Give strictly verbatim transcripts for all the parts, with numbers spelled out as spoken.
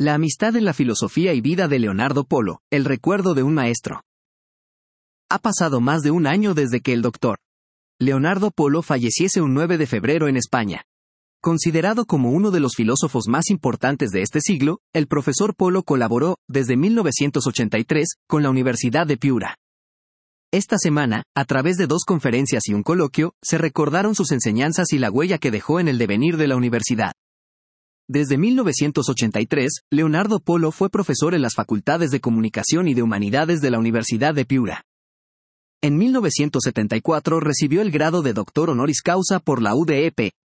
La amistad en la filosofía y vida de Leonardo Polo, el recuerdo de un maestro. Ha pasado más de un año desde que el doctor Leonardo Polo falleciese un nueve de febrero en España. Considerado como uno de los filósofos más importantes de este siglo, el profesor Polo colaboró, desde mil novecientos ochenta y tres, con la Universidad de Piura. Esta semana, a través de dos conferencias y un coloquio, se recordaron sus enseñanzas y la huella que dejó en el devenir de la universidad. Desde mil novecientos ochenta y tres, Leonardo Polo fue profesor en las Facultades de Comunicación y de Humanidades de la Universidad de Piura. En mil novecientos setenta y cuatro recibió el grado de doctor honoris causa por la U D E P.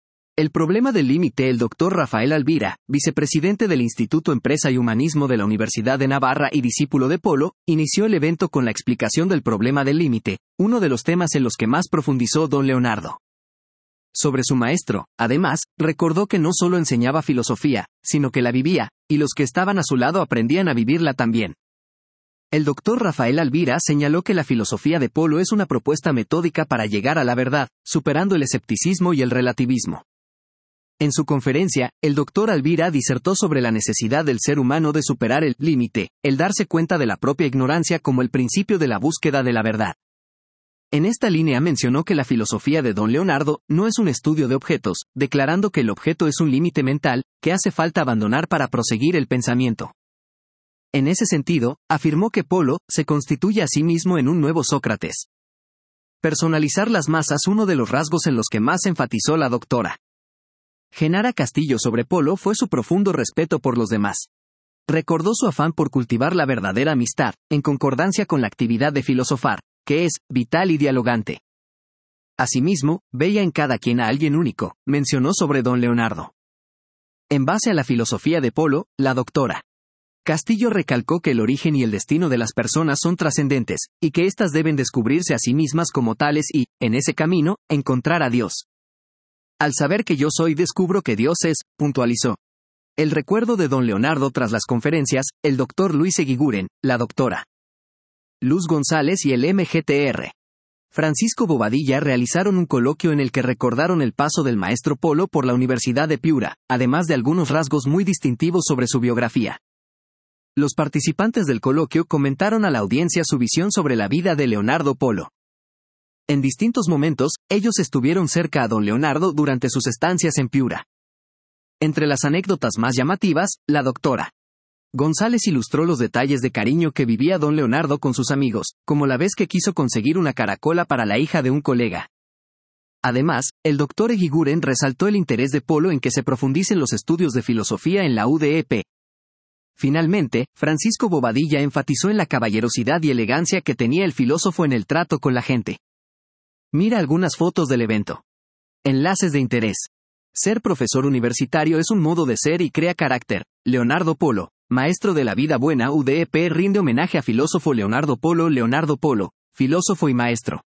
El problema del límite. El doctor Rafael Alvira, vicepresidente del Instituto Empresa y Humanismo de la Universidad de Navarra y discípulo de Polo, inició el evento con la explicación del problema del límite, uno de los temas en los que más profundizó don Leonardo. Sobre su maestro, además, recordó que no solo enseñaba filosofía, sino que la vivía, y los que estaban a su lado aprendían a vivirla también. El doctor Rafael Alvira señaló que la filosofía de Polo es una propuesta metódica para llegar a la verdad, superando el escepticismo y el relativismo. En su conferencia, el doctor Alvira disertó sobre la necesidad del ser humano de superar el límite, el darse cuenta de la propia ignorancia como el principio de la búsqueda de la verdad. En esta línea mencionó que la filosofía de don Leonardo no es un estudio de objetos, declarando que el objeto es un límite mental, que hace falta abandonar para proseguir el pensamiento. En ese sentido, afirmó que Polo se constituye a sí mismo en un nuevo Sócrates. Personalizar las masas. Uno de los rasgos en los que más enfatizó la doctora Genara Castillo sobre Polo fue su profundo respeto por los demás. Recordó su afán por cultivar la verdadera amistad, en concordancia con la actividad de filosofar, que es vital y dialogante. Asimismo, veía en cada quien a alguien único, mencionó sobre don Leonardo. En base a la filosofía de Polo, la doctora Castillo recalcó que el origen y el destino de las personas son trascendentes, y que éstas deben descubrirse a sí mismas como tales y, en ese camino, encontrar a Dios. Al saber que yo soy, descubro que Dios es, puntualizó. El recuerdo de don Leonardo. Tras las conferencias, el doctor Luis Eguiguren, la doctora Luz González y el M G T R Francisco Bobadilla realizaron un coloquio en el que recordaron el paso del maestro Polo por la Universidad de Piura, además de algunos rasgos muy distintivos sobre su biografía. Los participantes del coloquio comentaron a la audiencia su visión sobre la vida de Leonardo Polo. En distintos momentos, ellos estuvieron cerca a don Leonardo durante sus estancias en Piura. Entre las anécdotas más llamativas, la doctora González ilustró los detalles de cariño que vivía don Leonardo con sus amigos, como la vez que quiso conseguir una caracola para la hija de un colega. Además, el doctor Eguiguren resaltó el interés de Polo en que se profundicen los estudios de filosofía en la U D E P. Finalmente, Francisco Bobadilla enfatizó en la caballerosidad y elegancia que tenía el filósofo en el trato con la gente. Mira algunas fotos del evento. Enlaces de interés. Ser profesor universitario es un modo de ser y crea carácter. Leonardo Polo, maestro de la vida buena. U D E P rinde homenaje a filósofo Leonardo Polo. Leonardo Polo, filósofo y maestro.